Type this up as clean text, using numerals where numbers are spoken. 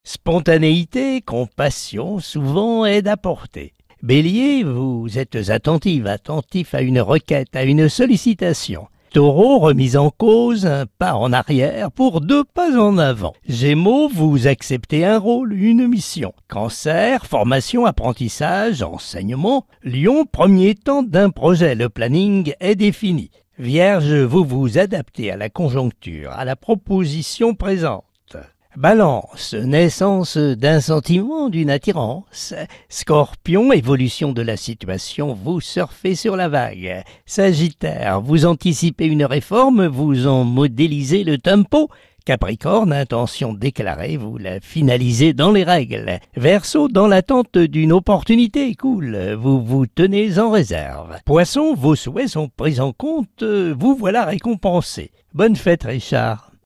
Spontanéité, compassion, souvent aide à porter. Bélier, vous êtes attentif à une requête, à une sollicitation. Taureau, remise en cause, un pas en arrière pour 2 pas en avant. Gémeaux, vous acceptez un rôle, une mission. Cancer, formation, apprentissage, enseignement. Lion, premier temps d'un projet, le planning est défini. Vierge, vous vous adaptez à la conjoncture, à la proposition présente. Balance, naissance d'un sentiment, d'une attirance. Scorpion, évolution de la situation, vous surfez sur la vague. Sagittaire, vous anticipez une réforme, vous en modélisez le tempo. Capricorne, intention déclarée, vous la finalisez dans les règles. Verseau, dans l'attente d'une opportunité cool, vous vous tenez en réserve. Poisson, vos souhaits sont pris en compte, vous voilà récompensé. Bonne fête Richard.